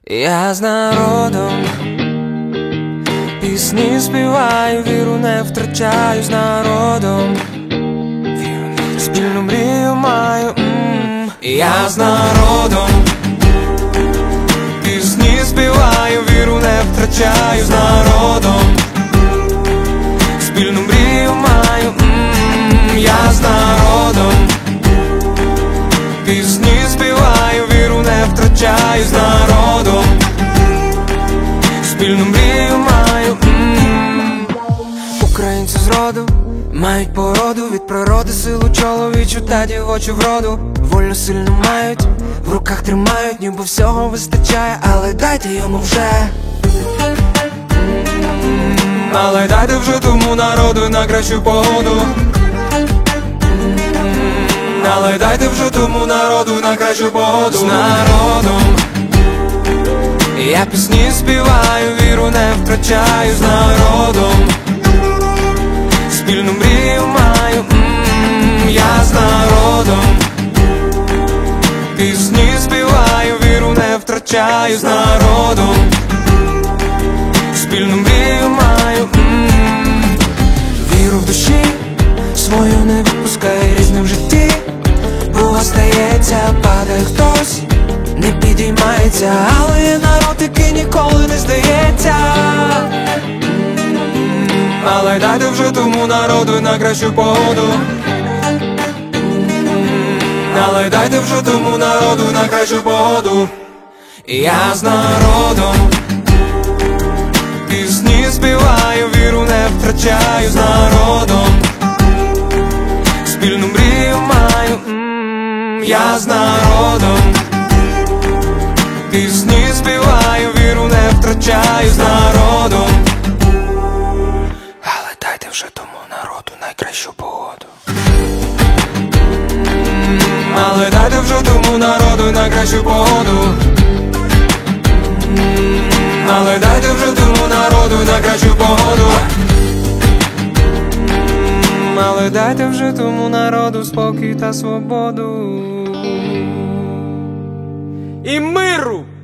Я з народом пісні співаю, віру не втрачаю з народом, спільну мрію маю. Я з народом пісні співаю, віру не втрачаю з народом, спільну мрію маю. Я з народом пісні співаю, віру не втрачаю з народом, спільну мрію маю. Українці з роду мають породу, від природи силу чоловічу та дівочу вроду. Вольно сильно мають, в руках тримають, ніби всього вистачає, але дайте йому вже. Але дайте вже тому народу на кращу погоду. Але дайте вже тому народу на кращу погоду. З народом я пісні співаю, віру не втрачаю з народом, спільну мрію маю. Я з народом пісні співаю, віру не втрачаю з народом, спільну мрію маю. Віру в душі свою не відпускай, різне в житті бува стається, падає хтось, не підіймається, але є народ, який ніколи не здається. Але дайте вже тому народу на кращу погоду. Але дайте вже тому народу на кращу погоду. Я з народом пісні співаю, віру не втрачаю з народом, спільну мрію маю. Я з народом пісні співаю, віру не втрачаю з народом, але дайте вже тому народу найкращу погоду. Але дайте вже тому народу найкращу погоду. Але дайте вже тому народу найкращу погоду. Але дайте вже тому народу спокій та свободу і миру.